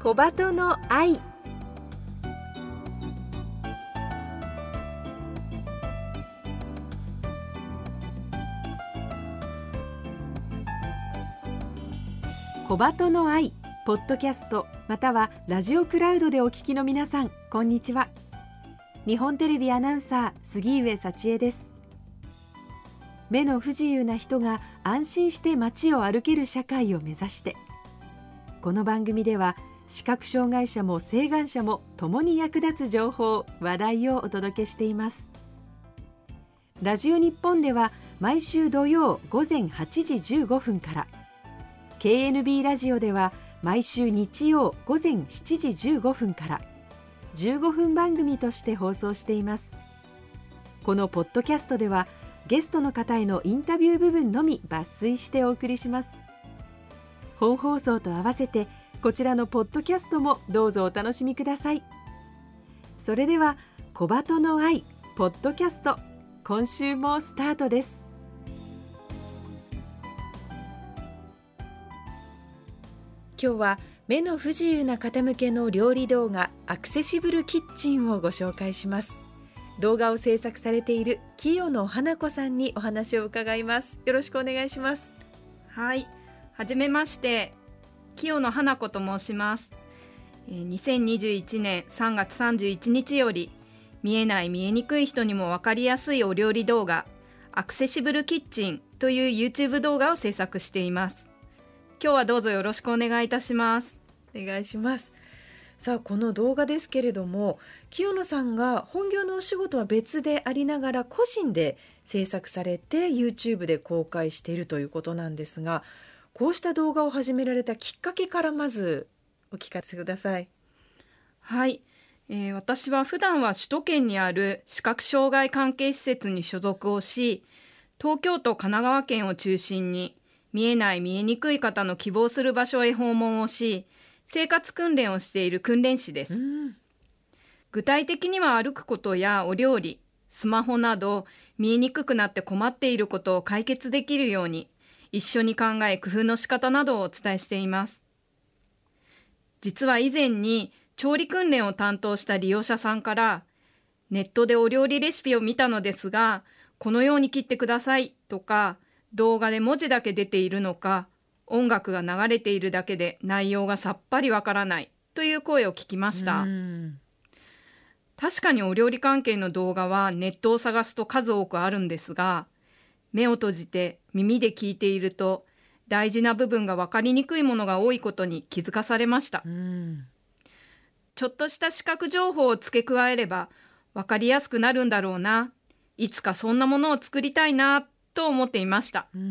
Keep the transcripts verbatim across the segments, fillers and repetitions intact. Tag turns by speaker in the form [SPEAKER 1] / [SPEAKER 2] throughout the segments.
[SPEAKER 1] 小鳩の愛。小鳩の愛ポッドキャストまたはラジオクラウドでお聞きの皆さん、こんにちは。日本テレビアナウンサー杉上幸恵です。目の不自由な人が安心して街を歩ける社会を目指して、この番組では視覚障害者も晴眼者も共に役立つ情報話題をお届けしています。ラジオ日本では毎週土曜午前はちじじゅうごふんから、ケーエヌビー ラジオでは毎週日曜午前しちじじゅうごふんからじゅうごふん番組として放送しています。このポッドキャストではゲストの方へのインタビュー部分のみ抜粋してお送りします。本放送と合わせてこちらのポッドキャストもどうぞお楽しみください。それでは小鳩の愛ポッドキャスト、今週もスタートです。今日は目の不自由な方向けの料理動画アクセシブルキッチンをご紹介します。動画を制作されている清野花子さんにお話を伺います。よろしくお願いします。
[SPEAKER 2] はい、はじめまして、清野花子と申します。にせんにじゅういちねんさんがつさんじゅういちにちより見えない見えにくい人にも分かりやすいお料理動画アクセシブルキッチンという YouTube 動画を制作しています。今日はどうぞよろしくお願いいたします。
[SPEAKER 1] お願いします。さあ、この動画ですけれども、清野さんが本業のお仕事は別でありながら個人で制作されて YouTube で公開しているということなんですが、こうした動画を始められたきっかけからまずお聞かせください。
[SPEAKER 2] はい、えー、私は普段は首都圏にある視覚障害関係施設に所属をし、東京都神奈川県を中心に見えない見えにくい方の希望する場所へ訪問をし、生活訓練をしている訓練士です。うん、具体的には歩くことやお料理、スマホなど見えにくくなって困っていることを解決できるように一緒に考え工夫の仕方などをお伝えしています。実は以前に調理訓練を担当した利用者さんからネットでお料理レシピを見たのですが、このように切ってくださいとか、動画で文字だけ出ているのか、音楽が流れているだけで内容がさっぱりわからないという声を聞きました。うん、確かにお料理関係の動画はネットを探すと数多くあるんですが、目を閉じて耳で聞いていると大事な部分が分かりにくいものが多いことに気づかされました。うん、ちょっとした視覚情報を付け加えれば分かりやすくなるんだろうな、いつかそんなものを作りたいなと思っていました。うん、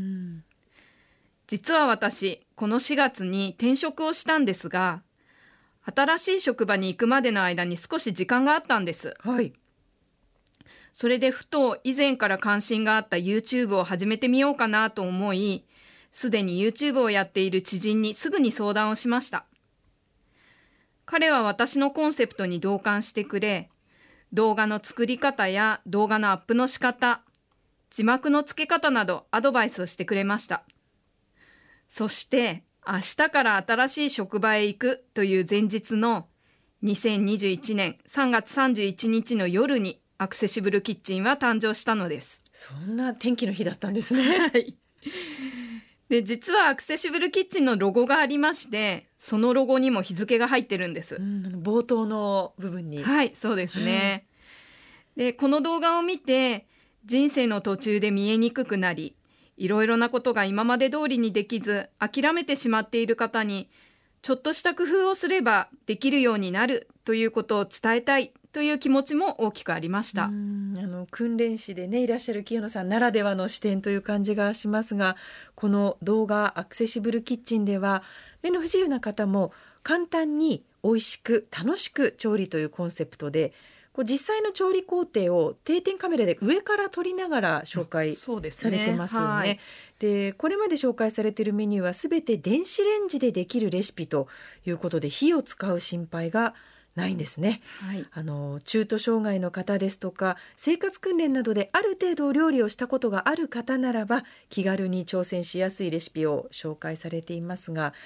[SPEAKER 2] 実は私、このしがつに転職をしたんですが、新しい職場に行くまでの間に少し時間があったんです。はい。それでふと以前から関心があった YouTube を始めてみようかなと思い、すでに YouTube をやっている知人にすぐに相談をしました。彼は私のコンセプトに同感してくれ、動画の作り方や動画のアップの仕方、字幕の付け方などアドバイスをしてくれました。そして明日から新しい職場へ行くという前日のにせんにじゅういちねんさんがつさんじゅういちにちの夜にアクセシブルキッチンは誕生したのです。
[SPEAKER 1] そんな天気の日だったんですね。
[SPEAKER 2] はい。で、実はアクセシブルキッチンのロゴがありまして、そのロゴにも日付が入ってるんです。
[SPEAKER 1] うん、冒頭の部分に。
[SPEAKER 2] はい、そうですね。で、この動画を見て人生の途中で見えにくくなり、いろいろなことが今まで通りにできず諦めてしまっている方に、ちょっとした工夫をすればできるようになるということを伝えたいという気持ちも大きくありました。
[SPEAKER 1] うん、あの訓練士でねいらっしゃる清野さんならではの視点という感じがしますが、この動画アクセシブルキッチンでは目の不自由な方も簡単に美味しく楽しく調理というコンセプトで、こう実際の調理工程を定点カメラで上から撮りながら紹介されてますよね。はい、でこれまで紹介されているメニューはすべて電子レンジでできるレシピということで、火を使う心配がないんですね。はい、あの中途障害の方ですとか生活訓練などである程度お料理をしたことがある方ならば気軽に挑戦しやすいレシピを紹介されていますが、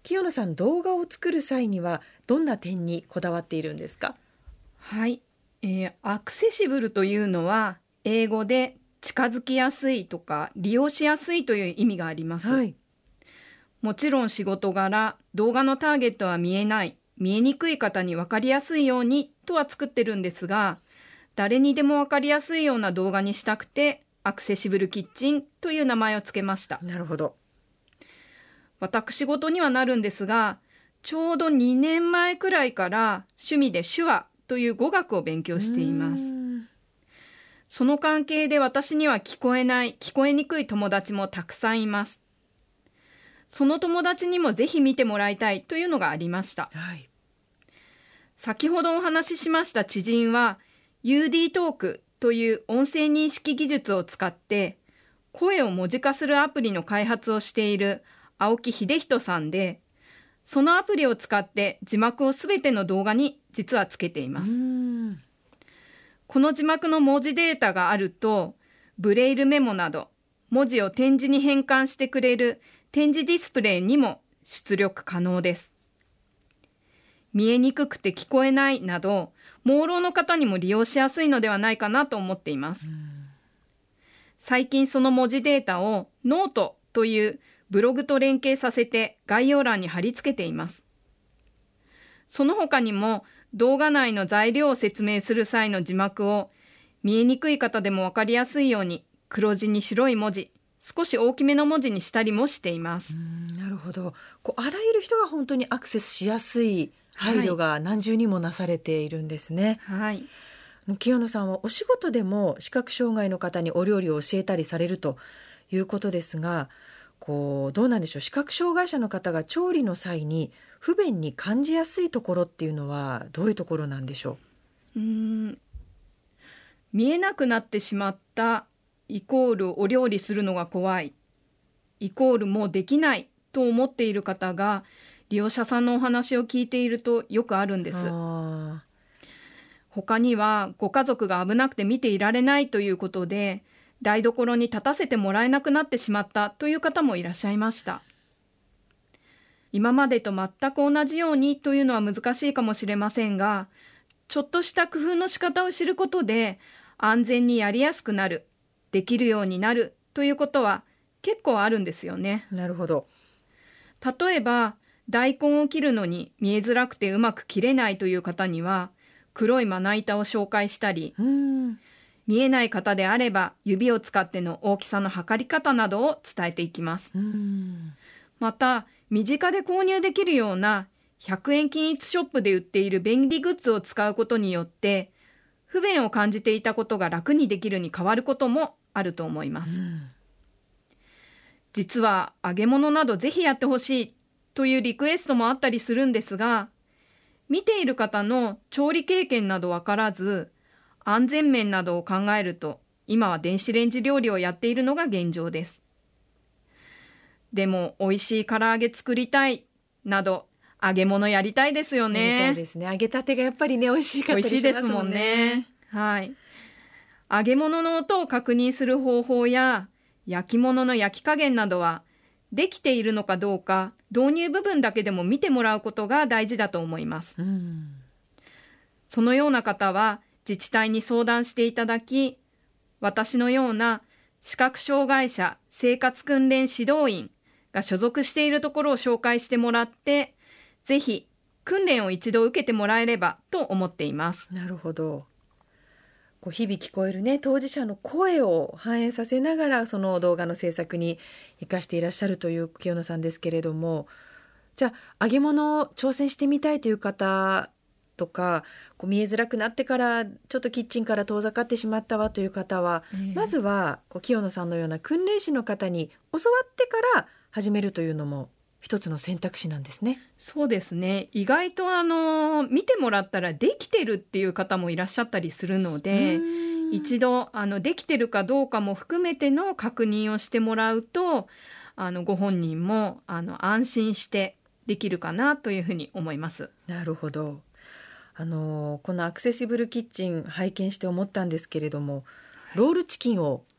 [SPEAKER 1] 清野さん、動画を作る際にはどんな点にこだわっているんですか？
[SPEAKER 2] はい、えーアクセシブルというのは英語で近づきやすいとか利用しやすいという意味があります、
[SPEAKER 1] はい。
[SPEAKER 2] もちろん仕事柄動画のターゲットは見えない見えにくい方に分かりやすいようにとは作ってるんですが、誰にでも分かりやすいような動画にしたくてアクセシブルキッチンという名前をつけました。
[SPEAKER 1] なるほど。
[SPEAKER 2] 私事にはなるんですが、ちょうどにねんまえくらいから趣味で手話という語学を勉強しています。その関係で私には聞こえない聞こえにくい友達もたくさんいます。その友達にもぜひ見てもらいたいというのがありました、
[SPEAKER 1] はい。
[SPEAKER 2] 先ほどお話ししました知人は ユーディー トークという音声認識技術を使って声を文字化するアプリの開発をしている青木秀人さんで、そのアプリを使って字幕をすべての動画に実はつけています。この字幕の文字データがあると、ブレイルメモなど文字を点字に変換してくれる点字ディスプレイにも出力可能です。見えにくくて聞こえないなど盲ろの方にも利用しやすいのではないかなと思っています。最近その文字データをノートというブログと連携させて概要欄に貼り付けています。その他にも動画内の材料を説明する際の字幕を見えにくい方でも分かりやすいように黒字に白い文字、少し大きめの文字にしたりもしています。
[SPEAKER 1] うん、なるほど。こうあらゆる人が本当にアクセスしやすい配慮が何重にもなされているんですね。
[SPEAKER 2] はい、
[SPEAKER 1] 清野さんはお仕事でも視覚障害の方にお料理を教えたりされるということですが、こうどうなんでしょう、視覚障害者の方が調理の際に不便に感じやすいところっていうのはどういうところなんでしょ
[SPEAKER 2] うーん見えなくなってしまったイコールお料理するのが怖いイコールもうできないと思っている方が利用者さんのお話を聞いているとよくあるんで
[SPEAKER 1] う？
[SPEAKER 2] す。
[SPEAKER 1] あ
[SPEAKER 2] 他にはご家族が危なくて見ていられないということで台所に立たせてもらえなくなってしまったという方もいらっしゃいました。今までと全く同じようにというのは難しいかもしれませんが、ちょっとした工夫の仕方を知ることで安全にやりやすくなる、できるようになるということは結構あるんですよね。
[SPEAKER 1] なるほど。
[SPEAKER 2] 例えば大根を切るのに見えづらくてうまく切れないという方には黒いまな板を紹介したり、
[SPEAKER 1] うん
[SPEAKER 2] 見えない方であれば指を使っての大きさの測り方などを伝えていきます。
[SPEAKER 1] うん
[SPEAKER 2] また身近で購入できるようなひゃくえん均一ショップで売っている便利グッズを使うことによって不便を感じていたことが楽にできるに変わることもあると思います。
[SPEAKER 1] うん
[SPEAKER 2] 実は揚げ物などぜひやってほしいというリクエストもあったりするんですが、見ている方の調理経験などわからず安全面などを考えると今は電子レンジ料理をやっているのが現状です。でも美味しい唐揚げ作りたいなど揚げ物やりたいですよね。
[SPEAKER 1] やりたいですね。揚げたてがやっぱりね美味しかったりしますもんね。
[SPEAKER 2] 美味しいですもんね。はい。揚げ物の音を確認する方法や焼き物の焼き加減などはできているのかどうか導入部分だけでも見てもらうことが大事だと思います。
[SPEAKER 1] うん、
[SPEAKER 2] そのような方は自治体に相談していただき、私のような視覚障害者生活訓練指導員が所属しているところを紹介してもらって、ぜひ訓練を一度受けてもらえればと思っています。
[SPEAKER 1] なるほど。こう日々聞こえるね当事者の声を反映させながらその動画の制作に生かしていらっしゃるという清野さんですけれども、じゃあ揚げ物を挑戦してみたいという方とか、こう見えづらくなってからちょっとキッチンから遠ざかってしまったわという方は、
[SPEAKER 2] えー、
[SPEAKER 1] まずはこう清野さんのような訓練士の方に教わってから始めるというのも一つの選択肢なんですね。
[SPEAKER 2] そうですね。意外とあの見てもらったらできてるっていう方もいらっしゃったりするので、一度あのできてるかどうかも含めての確認をしてもらうと、あのご本人もあの安心してできるかなというふうに思います。
[SPEAKER 1] なるほど。あのこのアクセシブルキッチン拝見して思ったんですけれども、ロールチキンを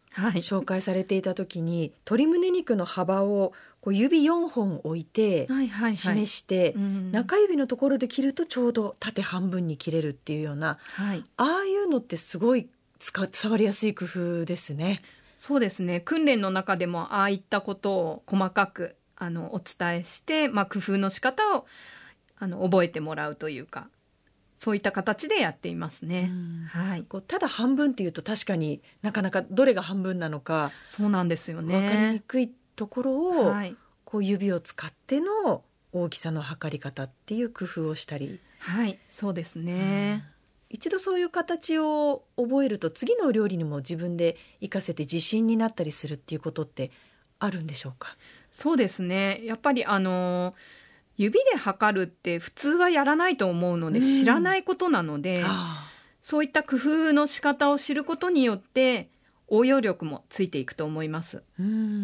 [SPEAKER 3] 紹介されていた時に、はい、鶏胸肉の幅をこう指よんほん置いて示して、はいはいはい、うん、中指のところで切るとちょうど縦半分に切れるっていうような、はい、ああいうのってすごい使触りやすい工夫ですね。
[SPEAKER 2] そうですね、訓練の中でもああいったことを細かくあのお伝えして、まあ、工夫の仕方をあの覚えてもらうというか、そういった形でやっていますね。はい、
[SPEAKER 3] こうただ半分っていうと確かになかなかどれが半分なのか
[SPEAKER 2] そうなんですよね、
[SPEAKER 3] 分かりにくいところを、はい、こう指を使っての大きさの測り方っていう工夫をしたり、
[SPEAKER 2] はい、そうですね、
[SPEAKER 3] うん、一度そういう形を覚えると次のお料理にも自分で活かせて自信になったりするっていうことってあるんでしょうか？
[SPEAKER 2] そうですね、やっぱりあの指で測るって普通はやらないと思うので、うん、知らないことなので、そういった工夫の仕方を知ることによって応用力もついていくと思います。
[SPEAKER 3] うん、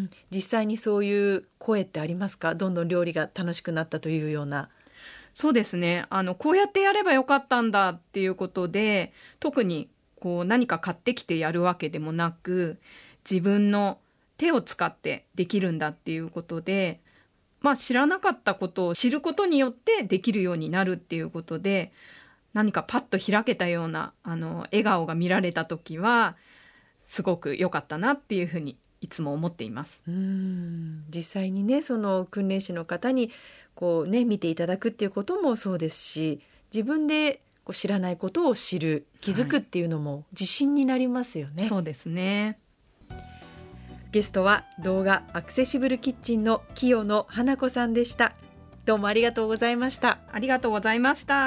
[SPEAKER 3] 実際にそういう声ってありますか？どんどん料理が楽しくなったというような。
[SPEAKER 2] そうですね、あのこうやってやればよかったんだっていうことで、特にこう何か買ってきてやるわけでもなく、自分の手を使ってできるんだっていうことで、まあ、知らなかったことを知ることによってできるようになるっていうことで、何かパッと開けたようなあの笑顔が見られた時はすごく良かったなっていうふうにいつも思っています。
[SPEAKER 3] うーん、実際にね、その訓練士の方にこう、ね、見ていただくっていうこともそうですし、自分でこう知らないことを知る気づくっていうのも自信になりますよね。
[SPEAKER 2] はい、そうですね。
[SPEAKER 3] ゲストは動画アクセシブルキッチンの清野花子さんでした。どうもありがとうございました。
[SPEAKER 2] ありがとうございました。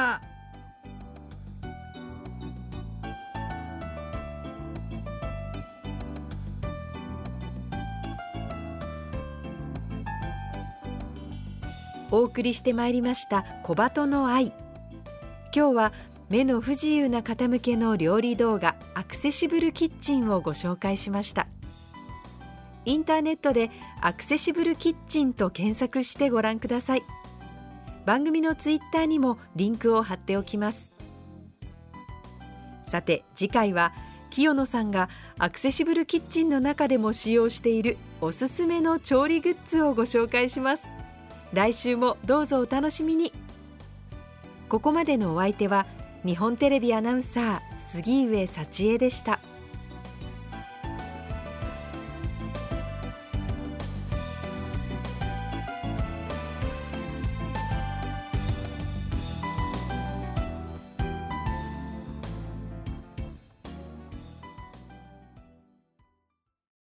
[SPEAKER 1] お送りしてまいりました小鳩の愛。今日は目の不自由な方向けの料理動画アクセシブルキッチンをご紹介しました。インターネットでアクセシブルキッチンと検索してご覧ください。番組のツイッターにもリンクを貼っておきます。さて次回は清野さんがアクセシブルキッチンの中でも使用しているおすすめの調理グッズをご紹介します。来週もどうぞお楽しみに。ここまでのお相手は日本テレビアナウンサー杉上幸恵でした。